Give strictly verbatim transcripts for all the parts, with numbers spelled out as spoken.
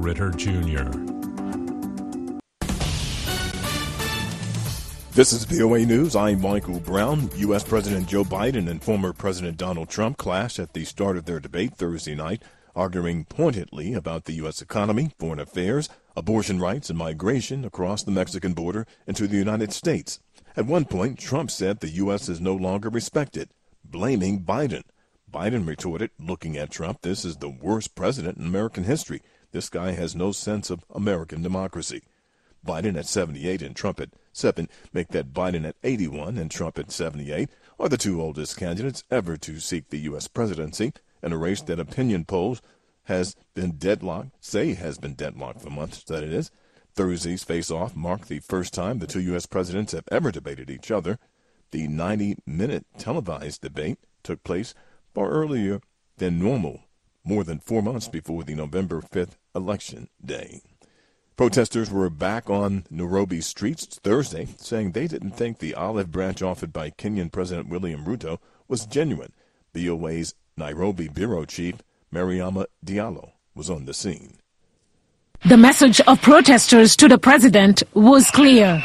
Ritter, Junior This is V O A News. I'm Michael Brown. U S. President Joe Biden and former President Donald Trump clashed at the start of their debate Thursday night, arguing pointedly about the U S economy, foreign affairs, abortion rights, and migration across the Mexican border into the United States. At one point, Trump said the U S is no longer respected, blaming Biden. Biden retorted, looking at Trump, "This is the worst president in American history. This guy has no sense of American democracy." Biden at seventy-eight and Trump at seven make that Biden at eighty-one and Trump at seventy-eight are the two oldest candidates ever to seek the U S presidency in a race that opinion polls has been deadlocked, say has been deadlocked for months, that it is. Thursday's face-off marked the first time the two U S presidents have ever debated each other. The ninety-minute televised debate took place far earlier than normal, more than four months before the November fifth election day. Protesters were back on Nairobi streets Thursday, saying they didn't think the olive branch offered by Kenyan President William Ruto was genuine. V O A's Nairobi bureau chief, Mariama Diallo, was on the scene. The message of protesters to the president was clear.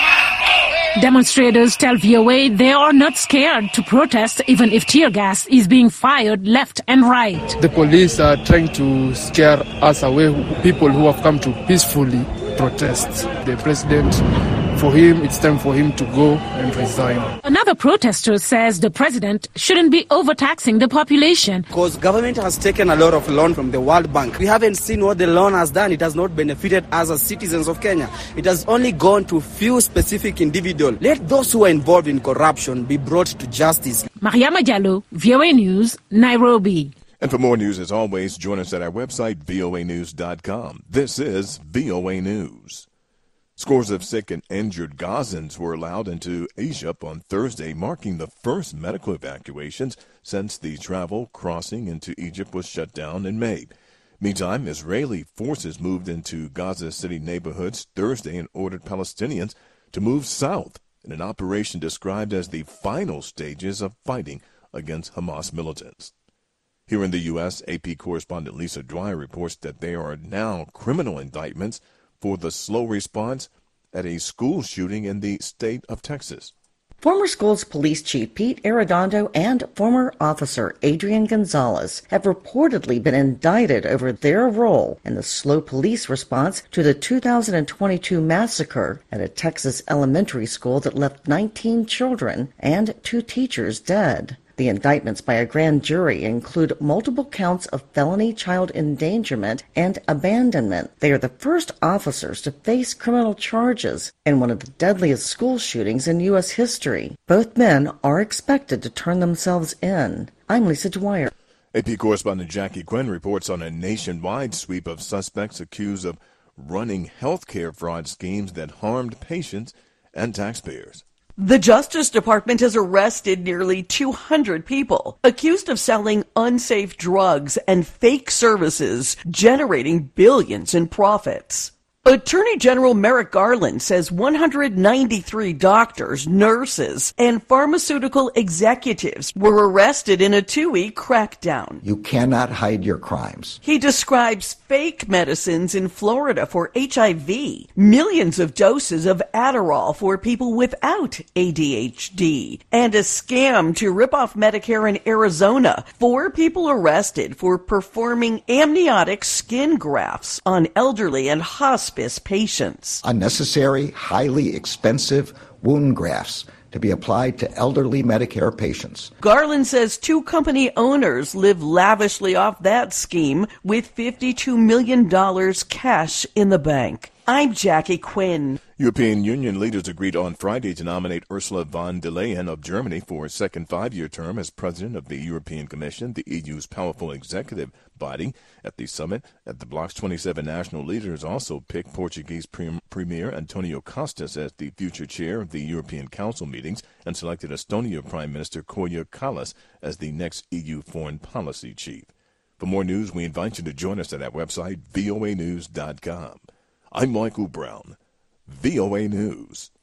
Demonstrators tell V O A they are not scared to protest even if tear gas is being fired left and right. The police are trying to scare us away, people who have come to peacefully protest. The president, for him, it's time for him to go and resign. Another protester says the president shouldn't be overtaxing the population. Because government has taken a lot of loan from the World Bank. We haven't seen what the loan has done. It has not benefited us as citizens of Kenya. It has only gone to few specific individuals. Let those who are involved in corruption be brought to justice. Mariama Diallo, V O A News, Nairobi. And for more news, as always, join us at our website, V O A news dot com. This is V O A News. Scores of sick and injured Gazans were allowed into Egypt on Thursday, marking the first medical evacuations since the travel crossing into Egypt was shut down in May. Meantime, Israeli forces moved into Gaza City neighborhoods Thursday and ordered Palestinians to move south in an operation described as the final stages of fighting against Hamas militants. Here in the U S, A P correspondent Lisa Dwyer reports that there are now criminal indictments for the slow response at a school shooting in the state of Texas. Former schools police chief Pete Arredondo and former officer Adrian Gonzalez have reportedly been indicted over their role in the slow police response to the two thousand twenty-two massacre at a Texas elementary school that left nineteen children and two teachers dead. The indictments by a grand jury include multiple counts of felony child endangerment and abandonment. They are the first officers to face criminal charges in one of the deadliest school shootings in U S history. Both men are expected to turn themselves in. I'm Lisa Dwyer. A P correspondent Jackie Quinn reports on a nationwide sweep of suspects accused of running health care fraud schemes that harmed patients and taxpayers. The Justice Department has arrested nearly two hundred people accused of selling unsafe drugs and fake services, generating billions in profits. Attorney General Merrick Garland says one hundred ninety-three doctors, nurses, and pharmaceutical executives were arrested in a two-week crackdown. You cannot hide your crimes. He describes fake medicines in Florida for H I V, millions of doses of Adderall for people without A D H D, and a scam to rip off Medicare in Arizona. Four people arrested for performing amniotic skin grafts on elderly and hospice patients. Unnecessary, highly expensive wound grafts to be applied to elderly Medicare patients. Garland says two company owners live lavishly off that scheme with fifty-two million dollars cash in the bank. I'm Jackie Quinn. European Union leaders agreed on Friday to nominate Ursula von der Leyen of Germany for a second five-year term as president of the European Commission, the E U's powerful executive body. At the summit, at the bloc's twenty-seven national leaders also picked Portuguese pre- Premier Antonio Costa as the future chair of the European Council meetings and selected Estonia Prime Minister Kaja Kallas as the next E U foreign policy chief. For more news, we invite you to join us at our website, V O A news dot com. I'm Michael Brown, V O A News.